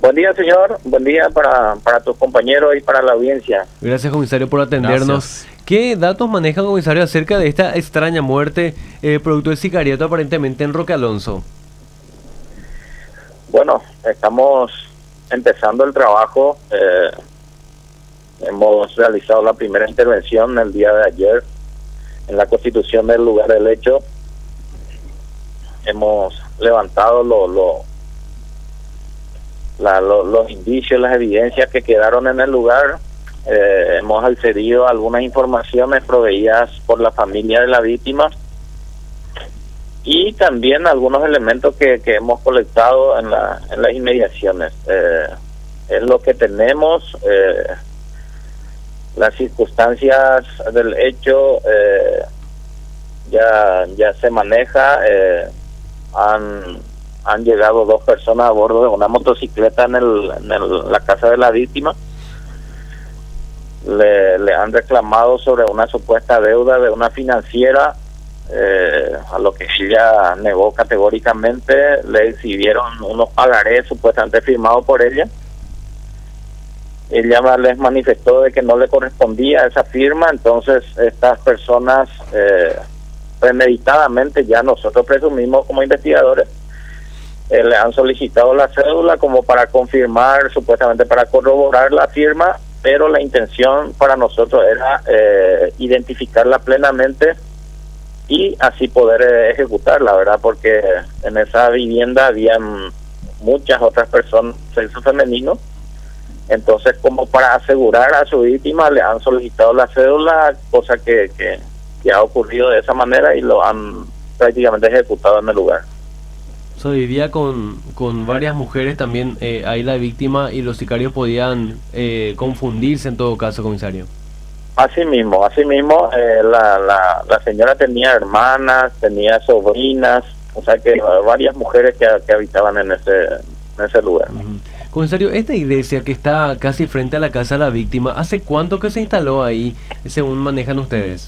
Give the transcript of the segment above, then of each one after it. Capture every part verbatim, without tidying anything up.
Buen día, señor. Buen día para, para tus compañeros y para la audiencia. Gracias, comisario, por atendernos. Gracias. ¿Qué datos maneja, comisario, acerca de esta extraña muerte eh, producto de sicariato aparentemente en Roque Alonso? Bueno, estamos empezando el trabajo. Eh, hemos realizado la primera intervención el día de ayer en la constitución del lugar del hecho. Hemos levantado lo, lo, la, lo, los indicios, las evidencias que quedaron en el lugar. Eh, hemos accedido a algunas informaciones proveídas por la familia de la víctima y también algunos elementos que, que hemos colectado en, la, en las inmediaciones. Eh, es lo que tenemos. Eh, las circunstancias del hecho eh, ya, ya se maneja. Eh, han, han llegado dos personas a bordo de una motocicleta en, el, en el, la casa de la víctima. Le, le han reclamado sobre una supuesta deuda de una financiera, eh, a lo que ella negó categóricamente. Le exhibieron unos pagarés supuestamente firmados por ella. Ella les manifestó de que no le correspondía esa firma. Entonces estas personas eh, premeditadamente, ya nosotros presumimos como investigadores, eh, le han solicitado la cédula como para confirmar, supuestamente para corroborar la firma, pero la intención para nosotros era eh, identificarla plenamente y así poder eh, ejecutarla, ¿verdad? Porque en esa vivienda habían muchas otras personas de sexo femenino. Entonces, como para asegurar a su víctima, le han solicitado la cédula, cosa que, que, que ha ocurrido de esa manera y lo han prácticamente ejecutado en el lugar. So, vivía con, con varias mujeres también, eh, ahí la víctima, y los sicarios podían eh, confundirse en todo caso, comisario. Así mismo, así mismo, eh, la, la, la señora tenía hermanas, tenía sobrinas, o sea que varias mujeres que, que habitaban en ese, en ese lugar. Uh-huh. Comisario, esta iglesia que está casi frente a la casa de la víctima, ¿hace cuánto que se instaló ahí, según manejan ustedes?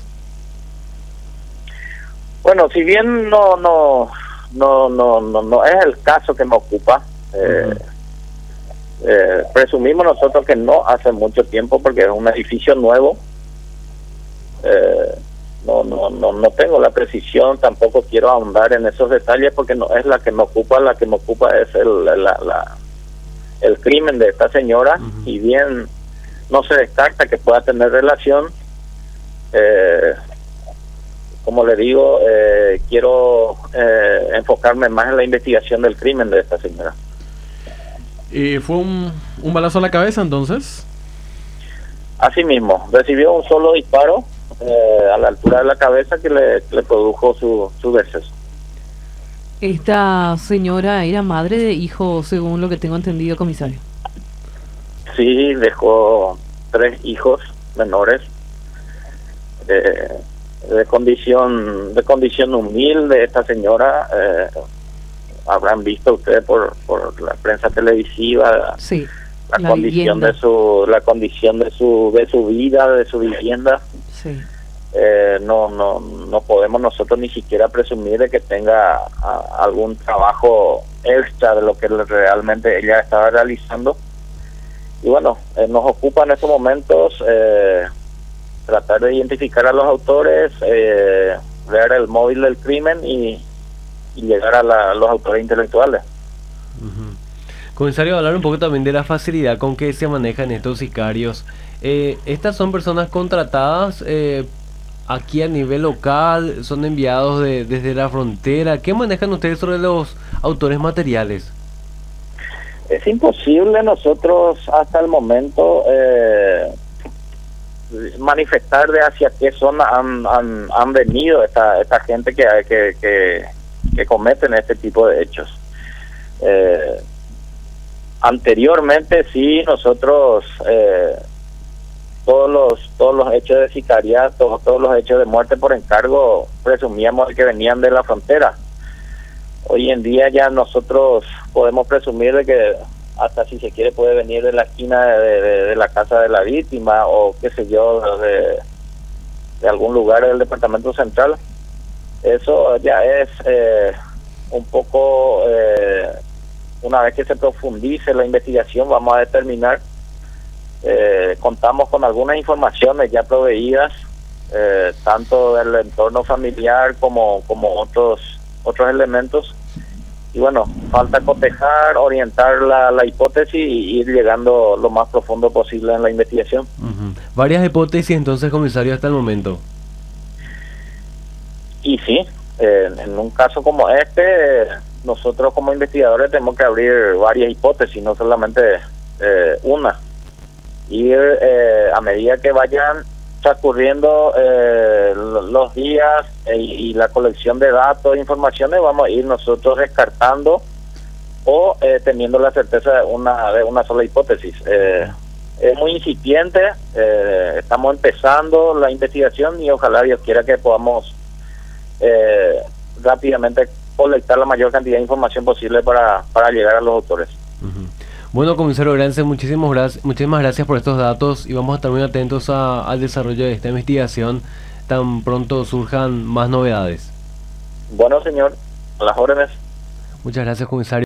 Bueno, si bien no no no no no, no es el caso que me ocupa, eh, uh-huh. eh, presumimos nosotros que no hace mucho tiempo, porque es un edificio nuevo. Eh, no no no no tengo la precisión, tampoco quiero ahondar en esos detalles porque no es la que me ocupa. La que me ocupa es el la, la el crimen de esta señora. Uh-huh. Y bien no se descarta que pueda tener relación, eh, como le digo, eh, quiero eh, enfocarme más en la investigación del crimen de esta señora. ¿Y fue un, un balazo a la cabeza entonces? Así mismo, recibió un solo disparo eh, a la altura de la cabeza que le, le produjo su, su deceso. Esta señora era madre de hijos, según lo que tengo entendido, comisario. Sí, dejó tres hijos menores, eh, de condición de condición humilde. Esta señora, eh, habrán visto ustedes por por la prensa televisiva, sí, la, la condición vivienda. de su la condición de su de su vida, de su vivienda. Sí. Eh, no no no podemos nosotros ni siquiera presumir de que tenga a, algún trabajo extra de lo que realmente ella estaba realizando. Y bueno, eh, nos ocupa en estos momentos eh, tratar de identificar a los autores, eh, ver el móvil del crimen y, y llegar a, la, a los autores intelectuales. Uh-huh. Comisario, hablar un poco también de la facilidad con que se manejan estos sicarios. Eh, ¿Estas son personas contratadas eh, aquí a nivel local? ¿Son enviados de, desde la frontera? ¿Qué manejan ustedes sobre los autores materiales? Es imposible nosotros hasta el momento eh, manifestar de hacia qué zona han, han, han venido esta, esta gente que, que, que, que cometen este tipo de hechos. Eh, anteriormente sí, nosotros eh, todos los todos los hechos de sicariato, todos los hechos de muerte por encargo, presumíamos que venían de la frontera. Hoy en día ya nosotros podemos presumir de que hasta, si se quiere, puede venir de la esquina de, de, de la casa de la víctima, o qué sé yo, de, de algún lugar del departamento central. Eso ya es eh, un poco eh, una vez que se profundice la investigación vamos a determinar, eh, contamos con algunas informaciones ya proveídas, eh, tanto del entorno familiar como, como otros, otros elementos. Y bueno, falta cotejar, orientar la, la hipótesis y ir llegando lo más profundo posible en la investigación. Uh-huh. Varias hipótesis entonces, comisario, hasta el momento. Y sí, eh, en un caso como este, eh, nosotros como investigadores tenemos que abrir varias hipótesis, no solamente eh, una. Ir eh, a medida que vayan transcurriendo eh, los días eh, y la colección de datos e informaciones, vamos a ir nosotros descartando o eh, teniendo la certeza de una, de una sola hipótesis. Eh, es muy incipiente, eh, estamos empezando la investigación y ojalá Dios quiera que podamos eh, rápidamente colectar la mayor cantidad de información posible para, para llegar a los autores. Uh-huh. Bueno, comisario Grance, muchísimas gracias, muchísimas gracias por estos datos y vamos a estar muy atentos a, al desarrollo de esta investigación tan pronto surjan más novedades. Bueno, señor, a las órdenes. Muchas gracias, comisario.